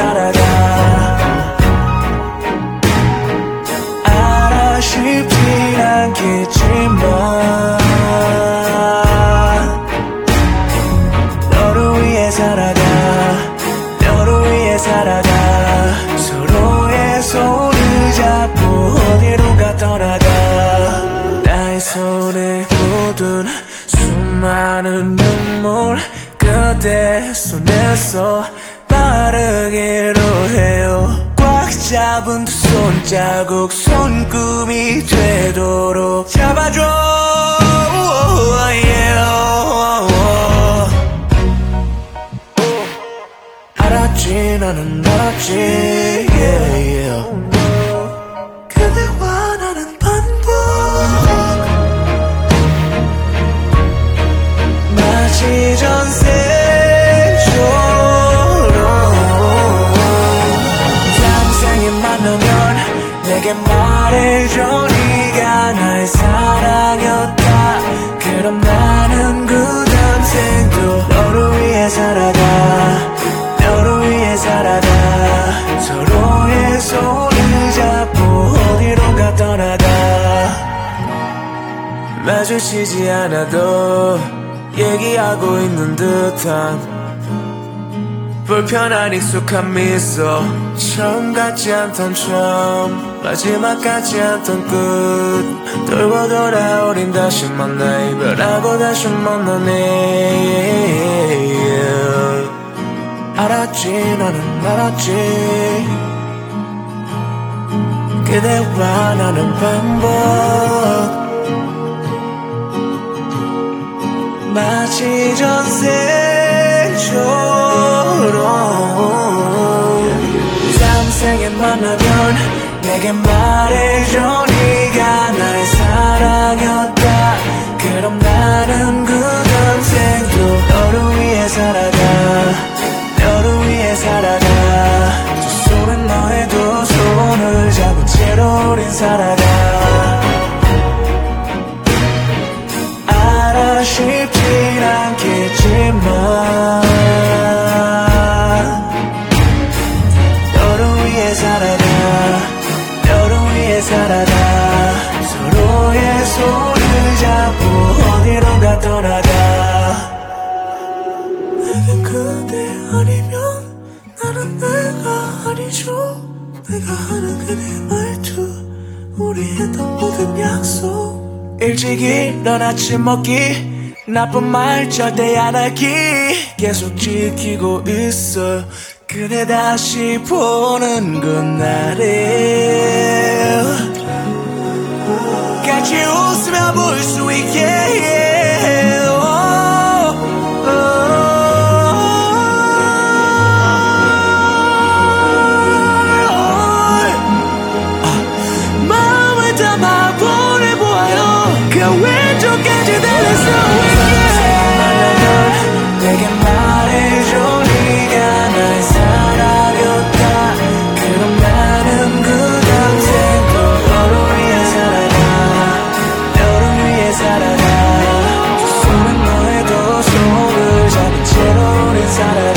살아가. 알아 쉽진 않겠지만 너를 위해 살아가. 너를 위해 살아가. 서로의 손을 잡고 어디론가 떠나가. 나의 손에 묻은 수많은 눈물 그대 손에서 빠르기로 해요. 꽉 잡은 두 손자국 손금이 되도록 잡아줘. 알았지 나는 알았지. 그대와 나는 반복 마치 전생처럼 다음 생에 만나면 내게 말해줘 네가 나의 사랑이었다. 그럼 나는 그 다음 생도 너를 위해 살아가. 너를 위해 살아가. 서로의 손을 잡고 어디론가 떠나가. 마주치지 않아도 얘기하고 있는 듯한 불편한 익숙한 미소. 처음 같지 않던 처음 마지막 같지 않던 끝. 돌고 돌아 우린 다시 만나 이별하고 다시 만나네. 알았지 나는 알았지. 그대와 나는 반복 마치 전생처럼 다음 생에 만나면 내게 말해줘 네가 나의 사랑이었다. 그럼 나는 그 다음 생도 너를 위해 살아가. 너를 위해 살아가. 두 손은 너의 두 손을 잡은 채로 우린 살아가. 알아 쉽진 않겠지만 너를 위해 살아가. 너를 위해 살아가. 서로의 손을 잡고 어디론가 떠나가. 내가 그대 아니면 나는 내가 아니죠. 내가 하는 그대 말투 우리 했던 모든 약속. 일찍 일어나 아침 먹기 나쁜 말 절대 안 하기 계속 지키고 있어. 그대 다시 보는 그날에 같이 웃으며 볼 수 있게. 마음을 담아 보내보아요. 그 왼쪽까지 달려서 내게 말해줘 네가 나의 사랑이었다. 그럼 나는 그 다음 생도 너를 위해 살아가. 너를 위해 살아가. 두 손은 너의 두 손을 잡은 채로 우린 살아가.